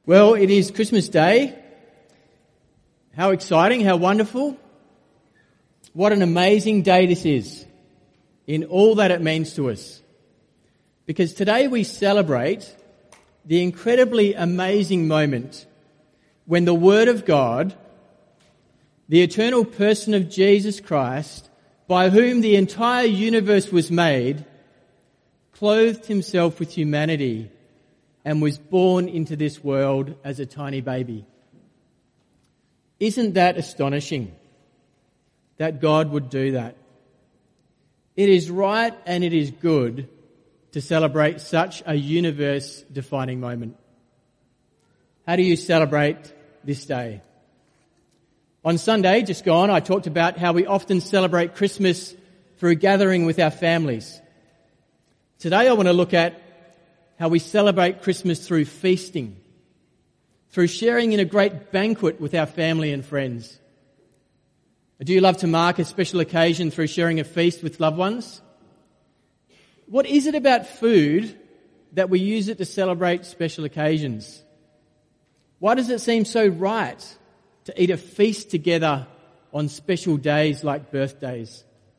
Well, it is Christmas Day. How exciting, how wonderful. What an amazing day this is in all that it means to us. Because today we celebrate the incredibly amazing moment when the Word of God, the eternal person of Jesus Christ, by whom the entire universe was made, clothed himself with humanity and was born into this world as a tiny baby. Isn't that astonishing that God would do that? It is right and it is good to celebrate such a universe-defining moment. How do you celebrate this day? On Sunday, just gone, I talked about how we often celebrate Christmas through gathering with our families. Today I want to look at how we celebrate Christmas through feasting, through sharing in a great banquet with our family and friends. Do you love to mark a special occasion through sharing a feast with loved ones? What is it about food that we use it to celebrate special occasions? Why does it seem so right to eat a feast together on special days like birthdays?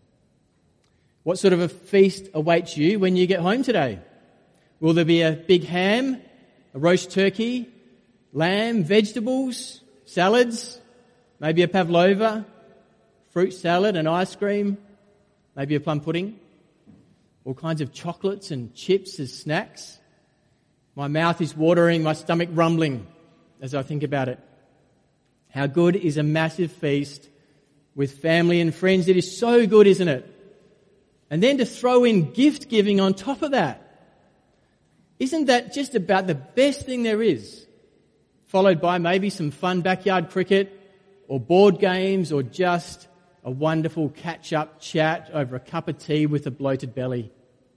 What sort of a feast awaits you when you get home today? Will there be a big ham, a roast turkey, lamb, vegetables, salads, maybe a pavlova, fruit salad and ice cream, maybe a plum pudding, all kinds of chocolates and chips as snacks? My mouth is watering, my stomach rumbling as I think about it. How good is a massive feast with family and friends? It is so good, isn't it? And then to throw in gift giving on top of that. Isn't that just about the best thing there is? Followed by maybe some fun backyard cricket or board games or just a wonderful catch-up chat over a cup of tea with a bloated belly.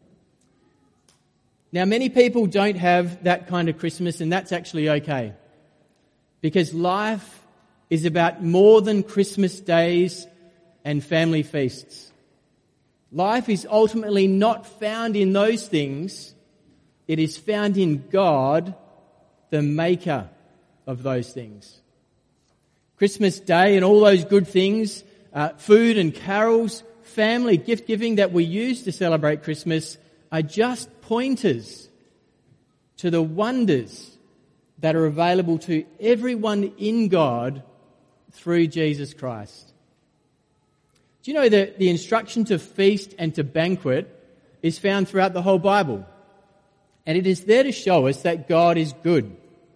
Now, many people don't have that kind of Christmas, and that's actually okay. Because life is about more than Christmas days and family feasts. Life is ultimately not found in those things. It is found in God, the maker of those things. Christmas Day and all those good things, food and carols, family, gift giving that we use to celebrate Christmas are just pointers to the wonders that are available to everyone in God through Jesus Christ. Do you know that the instruction to feast and to banquet is found throughout the whole Bible? And it is there to show us that God is good.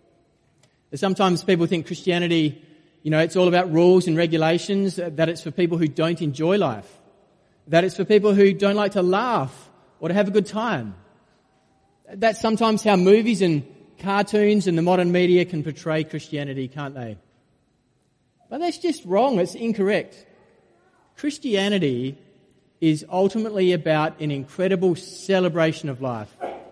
Sometimes people think Christianity, it's all about rules and regulations, that it's for people who don't enjoy life, that it's for people who don't like to laugh or to have a good time. That's sometimes how movies and cartoons and the modern media can portray Christianity, can't they? But that's just wrong. It's incorrect. Christianity is ultimately about an incredible celebration of life.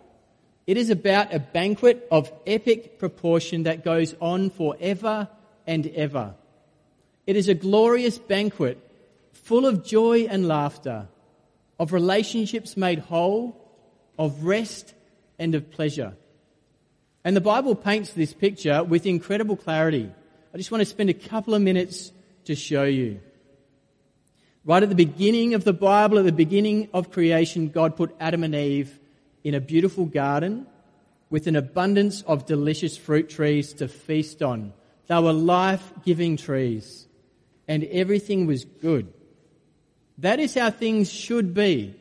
It is about a banquet of epic proportion that goes on forever and ever. It is a glorious banquet full of joy and laughter, of relationships made whole, of rest and of pleasure. And the Bible paints this picture with incredible clarity. I just want to spend a couple of minutes to show you. Right at the beginning of the Bible, at the beginning of creation, God put Adam and Eve in a beautiful garden with an abundance of delicious fruit trees to feast on. They were life-giving trees, and everything was good. That is how things should be.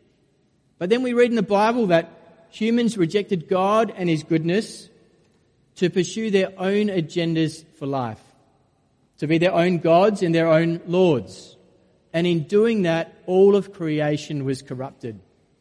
But then we read in the Bible that humans rejected God and His goodness to pursue their own agendas for life, to be their own gods and their own lords. And in doing that, all of creation was corrupted.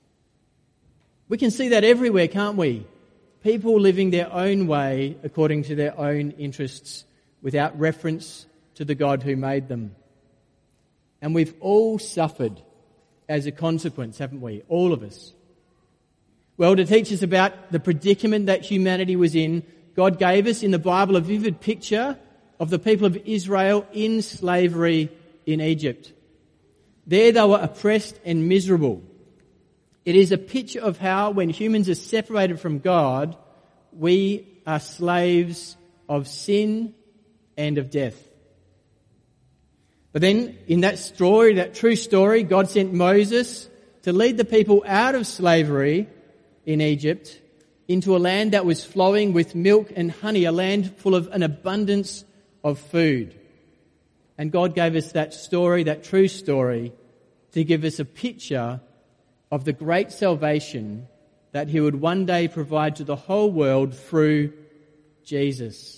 We can see that everywhere, can't we? People living their own way according to their own interests without reference to the God who made them. And we've all suffered as a consequence, haven't we? All of us. Well, to teach us about the predicament that humanity was in, God gave us in the Bible a vivid picture of the people of Israel in slavery in Egypt. There they were oppressed and miserable. It is a picture of how when humans are separated from God, we are slaves of sin and of death. But then in that story, that true story, God sent Moses to lead the people out of slavery in Egypt into a land that was flowing with milk and honey, a land full of an abundance of food. And God gave us that story, that true story, to give us a picture of the great salvation that he would one day provide to the whole world through Jesus.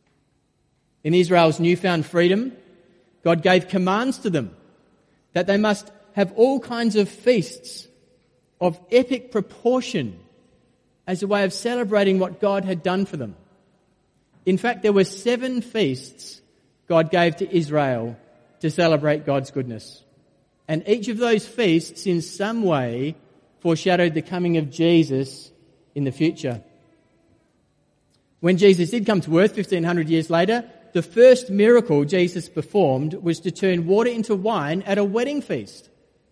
In Israel's newfound freedom, God gave commands to them that they must have all kinds of feasts of epic proportion as a way of celebrating what God had done for them. In fact, there were 7 feasts God gave to Israel to celebrate God's goodness. And each of those feasts in some way foreshadowed the coming of Jesus in the future. When Jesus did come to earth 1,500 years later, the first miracle Jesus performed was to turn water into wine at a wedding feast.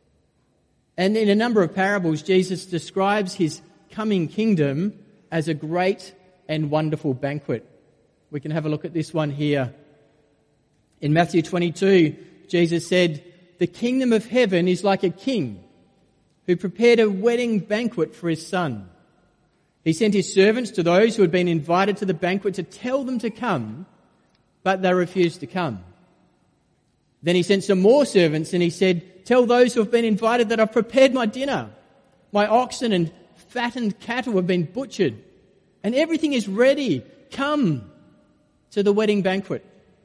And in a number of parables, Jesus describes his coming kingdom as a great and wonderful banquet. We can have a look at this one here. In Matthew 22, Jesus said, "The kingdom of heaven is like a king who prepared a wedding banquet for his son. He sent his servants to those who had been invited to the banquet to tell them to come, but they refused to come. Then he sent some more servants and he said, 'Tell those who have been invited that I've prepared my dinner. My oxen and fattened cattle have been butchered, and everything is ready. Come to the wedding banquet.'"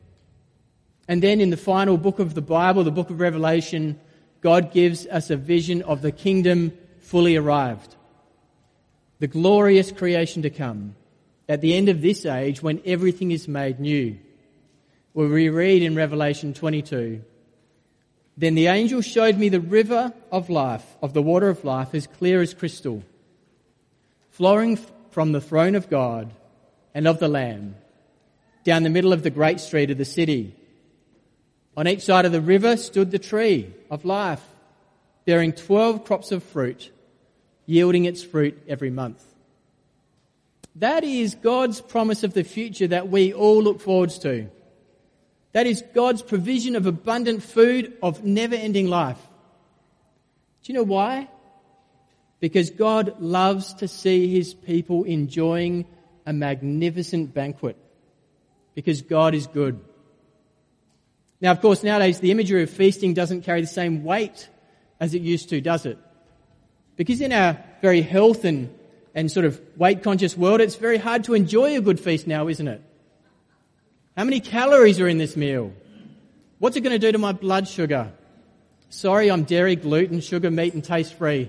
And then in the final book of the Bible, the book of Revelation, God gives us a vision of the kingdom fully arrived. The glorious creation to come at the end of this age when everything is made new. Well, we read in Revelation 22, "Then the angel showed me the river of life, of the water of life, as clear as crystal, flowing from the throne of God and of the Lamb, down the middle of the great street of the city. On each side of the river stood the tree of life, bearing 12 crops of fruit, yielding its fruit every month." That is God's promise of the future that we all look forward to. That is God's provision of abundant food, of never-ending life. Do you know why? Because God loves to see his people enjoying a magnificent banquet. Because God is good. Now, of course, nowadays the imagery of feasting doesn't carry the same weight as it used to, does it? Because in our very health and sort of weight-conscious world, it's very hard to enjoy a good feast now, isn't it? How many calories are in this meal? What's it going to do to my blood sugar? Sorry, I'm dairy, gluten, sugar, meat and taste-free.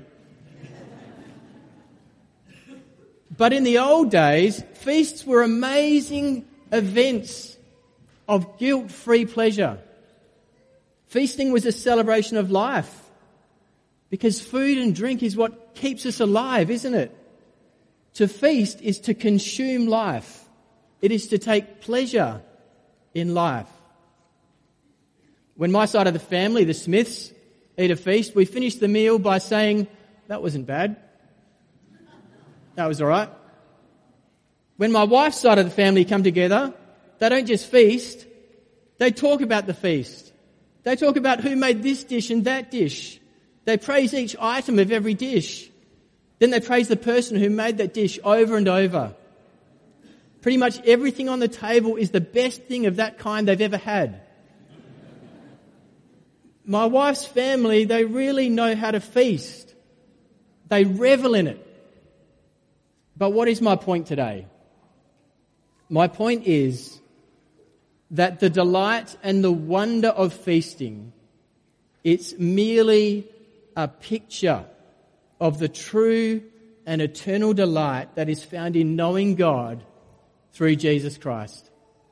But in the old days, feasts were amazing events of guilt-free pleasure. Feasting was a celebration of life. Because food and drink is what keeps us alive, isn't it? To feast is to consume life. It is to take pleasure in life. When my side of the family, the Smiths, eat a feast, we finish the meal by saying, "That wasn't bad. That was all right." When my wife's side of the family come together, they don't just feast, they talk about the feast. They talk about who made this dish and that dish. They praise each item of every dish. Then they praise the person who made that dish over and over. Pretty much everything on the table is the best thing of that kind they've ever had. My wife's family, they really know how to feast. They revel in it. But what is my point today? My point is that the delight and the wonder of feasting, it's merely a picture of the true and eternal delight that is found in knowing God through Jesus Christ.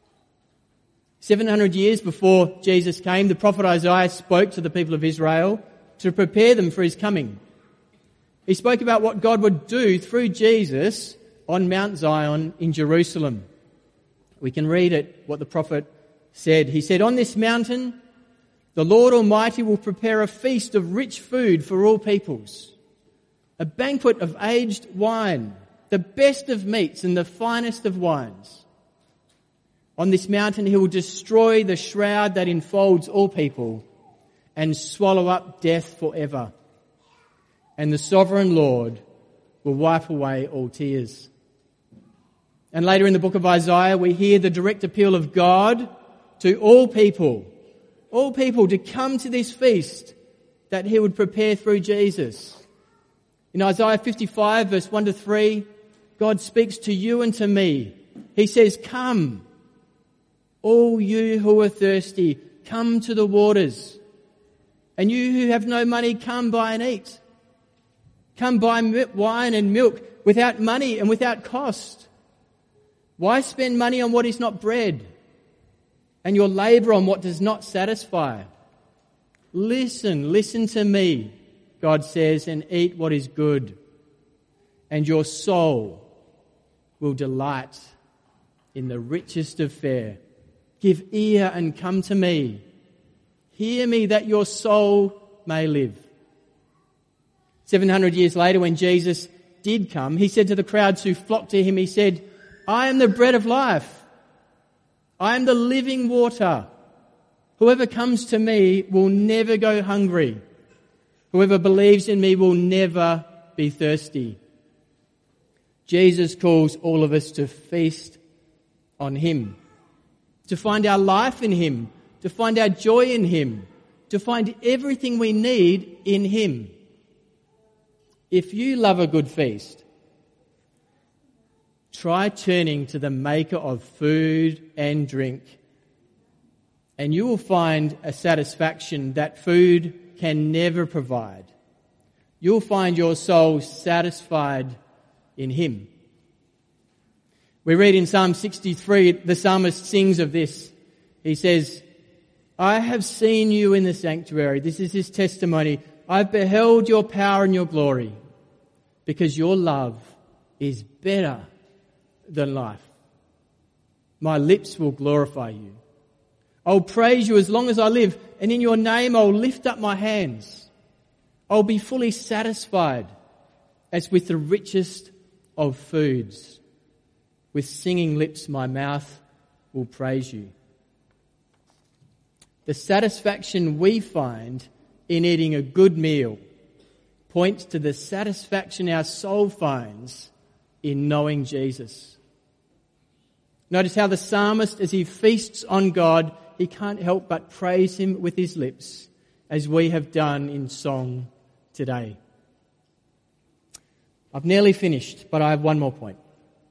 700 years before Jesus came, the prophet Isaiah spoke to the people of Israel to prepare them for his coming. He spoke about what God would do through Jesus on Mount Zion in Jerusalem. We can read it, what the prophet said. He said, "On this mountain, the Lord Almighty will prepare a feast of rich food for all peoples, a banquet of aged wine the best of meats and the finest of wines. On this mountain he will destroy the shroud that enfolds all people and swallow up death forever. And the sovereign Lord will wipe away all tears. And later in the book of Isaiah, we hear the direct appeal of God to all people to come to this feast that he would prepare through Jesus. In Isaiah 55 verse 1 to 3, God speaks to you and to me. He says, "Come, all you who are thirsty, come to the waters. And you who have no money, come buy and eat. Come buy wine and milk without money and without cost. Why spend money on what is not bread, and your labour on what does not satisfy? Listen to me," God says, "and eat what is good, and your soul will delight in the richest of fare. Give ear and come to me. Hear me that your soul may live." 700 years later, when Jesus did come, he said to the crowds who flocked to him, he said, "I am the bread of life. I am the living water. Whoever comes to me will never go hungry. Whoever believes in me will never be thirsty." Jesus calls all of us to feast on him, to find our life in him, to find our joy in him, to find everything we need in him. If you love a good feast, try turning to the maker of food and drink, and you will find a satisfaction that food can never provide. You'll find your soul satisfied in him. We read in Psalm 63, the psalmist sings of this. He says, "I have seen you in the sanctuary." This is his testimony. "I've beheld your power and your glory, because your love is better than life. My lips will glorify you. I'll praise you as long as I live, and in your name I'll lift up my hands. I'll be fully satisfied as with the richest of foods. With singing lips my mouth will praise you." The satisfaction we find in eating a good meal points to the satisfaction our soul finds in knowing Jesus. Notice how the psalmist, as he feasts on God, he can't help but praise him with his lips, as we have done in song today. I've nearly finished, but I have one more point.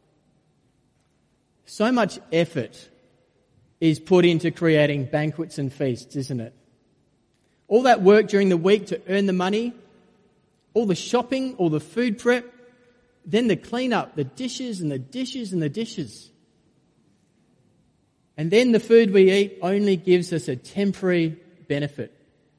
So much effort is put into creating banquets and feasts, isn't it? All that work during the week to earn the money, all the shopping, all the food prep, then the clean-up, the dishes and the dishes and the dishes. And then the food we eat only gives us a temporary benefit.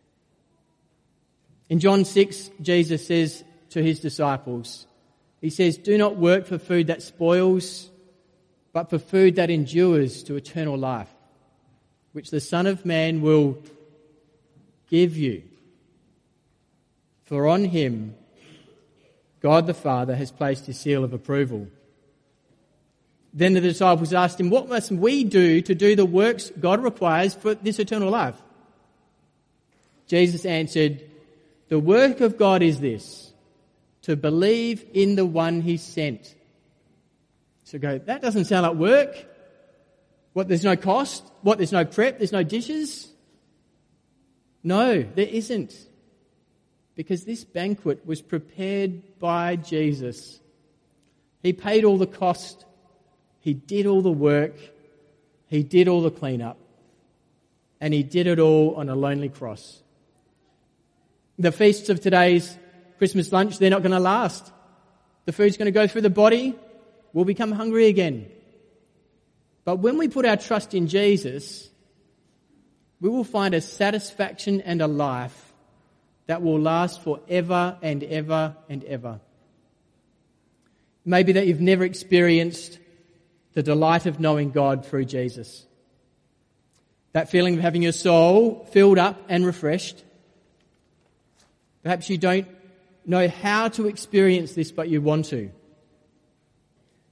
In John 6, Jesus says to his disciples, he says, "Do not work for food that spoils, but for food that endures to eternal life, which the Son of Man will give you. For on him God the Father has placed his seal of approval." Then the disciples asked him, "What must we do to do the works God requires for this eternal life?" Jesus answered, "The work of God is this, to believe in the one he sent." So go, that doesn't sound like work. What, there's no cost? What, there's no prep? There's no dishes? No, there isn't. Because this banquet was prepared by Jesus. He paid all the cost. He did all the work. He did all the cleanup. And he did it all on a lonely cross. The feasts of today's Christmas lunch, they're not going to last. The food's going to go through the body. We'll become hungry again. But when we put our trust in Jesus, we will find a satisfaction and a life that will last forever and ever and ever. Maybe that you've never experienced the delight of knowing God through Jesus. That feeling of having your soul filled up and refreshed. Perhaps you don't know how to experience this, but you want to.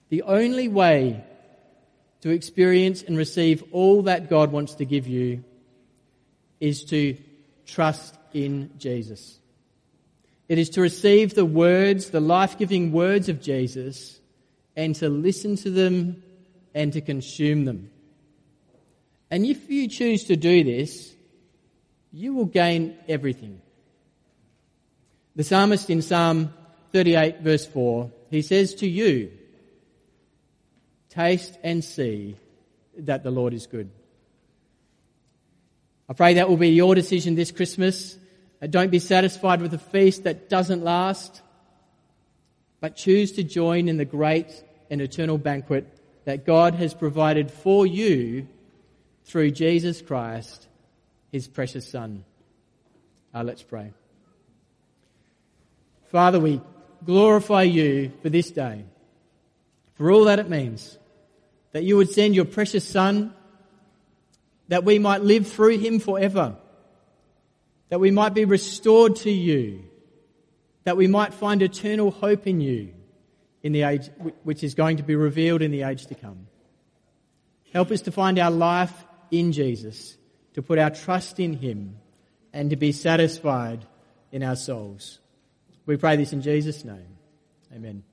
The only way to experience and receive all that God wants to give you is to trust in Jesus. It is to receive the words, the life-giving words of Jesus, and to listen to them and to consume them. And if you choose to do this, you will gain everything. The psalmist in Psalm 38 verse 4, he says to you, taste and see that the Lord is good. I pray that will be your decision this Christmas. Don't be satisfied with a feast that doesn't last, but choose to join in the great and eternal banquet that God has provided for you through Jesus Christ, his precious Son. Let's pray. Father, we glorify you for this day, for all that it means, that you would send your precious Son, that we might live through him forever, that we might be restored to you, that we might find eternal hope in you in the age which is going to be revealed in the age to come. Help us to find our life in Jesus, to put our trust in him, and to be satisfied in our souls. We pray this in Jesus' name. Amen.